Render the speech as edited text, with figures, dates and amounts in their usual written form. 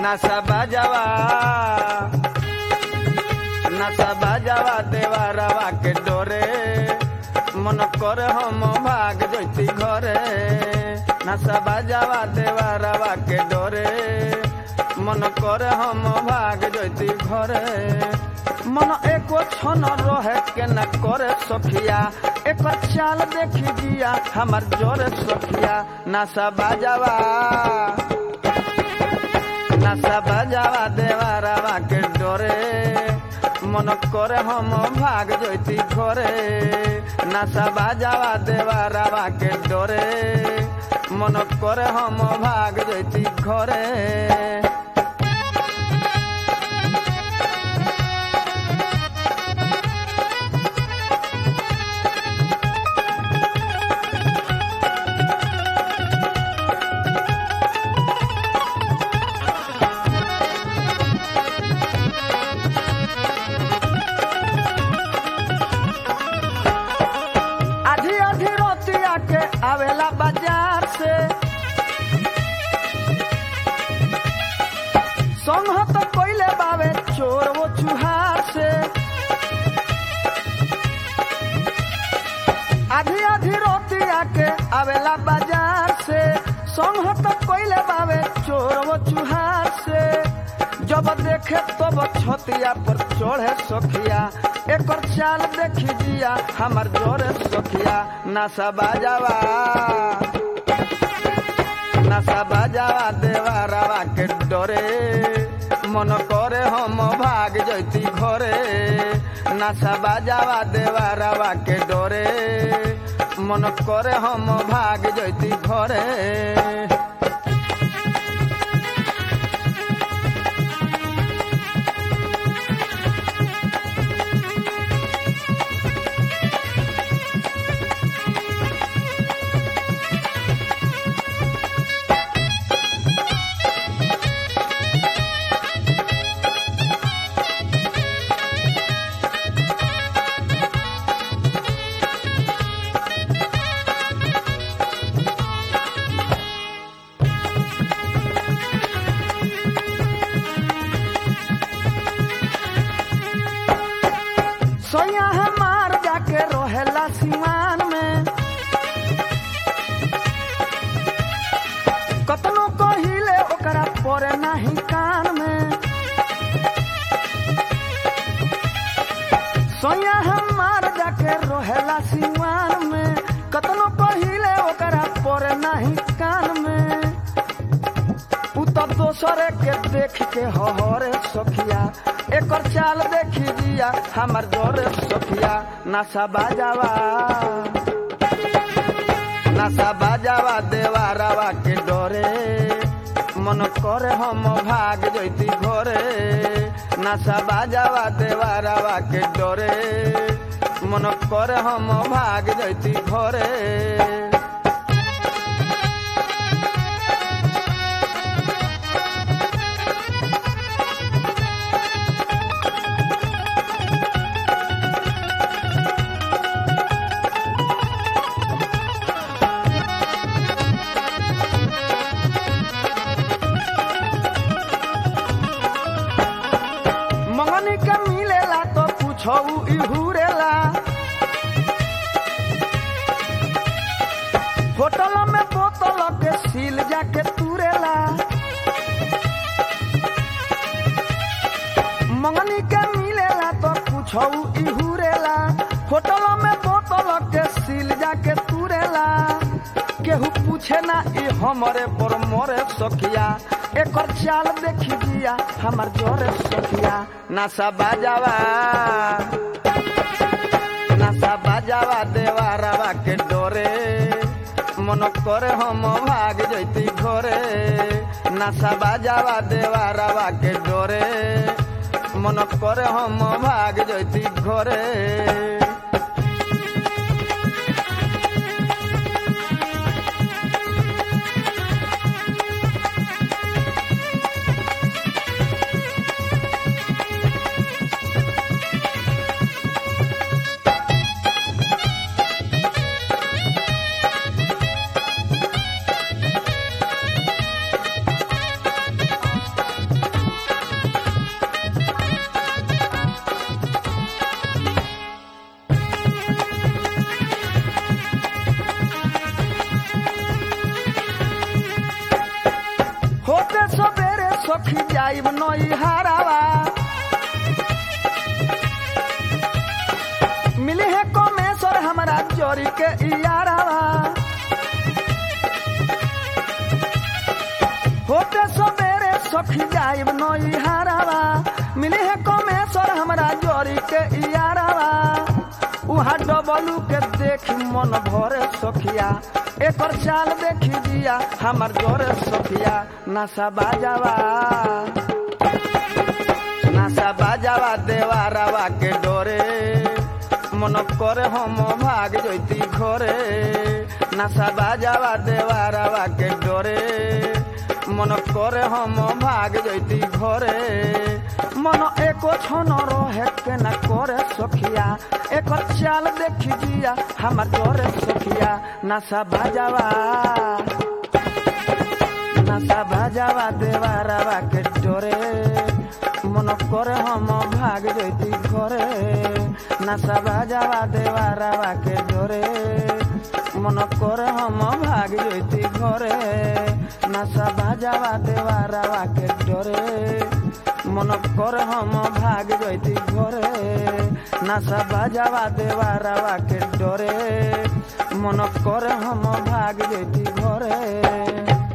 नशा बजावा देवारवा के डोरे मन कर हम भाग जैती घरे नशा बजावा देवारवा के डोरे मन कर हम भाग जैती घरे मन एको क्षण रहे के न करे सखिया एक चाल देखी दिया हमार जोरे सखिया नशा बजावा देवारवा के डोरे मन करे हम भाग जैती घरे नशा बजावा देवारवा के डोरे मन करे हम भाग जैती घरे आवेला बाजार से संहत कोइले बावे चोर वो चुहार से आधी आधी रोटी आके आवेला बाजार से संहत कोइले बावे चोर वो चुहार से जब देखे तब छतिया पर चढ़े सखिया एक चाल देखी दिया हमार जोरे सखिया नशा बजावा देवारवा के डोरे मन करे हम भाग जैती घरे नशा बजावा देवारवा के डोरे मन करे हम भाग जैती घरे सोया हमार जाके रोहेला सिवान में कतनो कहिले ओकरा परे नाही कान में सोया हमार जाके रोहेला सिवान में कतनो कहिले ओकरा परे नाही कान में उ तो दोसरे के देख के हहरे सखिया एक चाल देखी दिया हमार जोरे सखिया नशा बजावा देवारवा के डोरे मन करे हम भाग जैती घरे नशा बजावा देवारवा के डोरे मन करे हम भाग जैती घरे मंगनी के मिलेला तो पूछो इहुरेला होटल में बोतल के सील जाके तुरेला मंगनी के मिलेला तो पूछो इहुरेला होटल में बोतल के सील जाके तुरेला केहू पूछे ना ई हमरे पर मोरे सखिया एक चाल देखी दिया हमार जोरे सखिया नशा बजावा देवारवा के डोरे मन करे हम भाग जैती घरे नशा बजावा देवारवा के डोरे मन करे हम भाग जैती घरे जाइब नई हारावा मिली है कमेश्वर हमरा जोरी के यारावा होते सबेरे सखी जाइब नई हारावा मिली है कमेश्वर हमरा जोरी के यारावा उहा डबलू के देखी मन भरे सखिया एकर चाल देखी दिया हमर जोरे सखिया नशा बाजावा देवारावा के डोरे मन करे हम भाग जैती घरे नशा बाजावा देवारावा के डोरे मन करे हम भाग जैती घरे मन एको छन रहे के न करे सखिया एकर चाल देखी दिया हमर जोरे सखिया नशा बाजावा देवारावा के डोरे मन करे हम भाग जैती घरे नशा बाजावा देवारावा के डोरे मन करे हम भाग जैती घरे नशा बाजावा देवारावा के डोरे मन करे हम भाग जैती घरे नशा बाजावा देवारावा के डोरे मन करे हम भाग जैती घरे।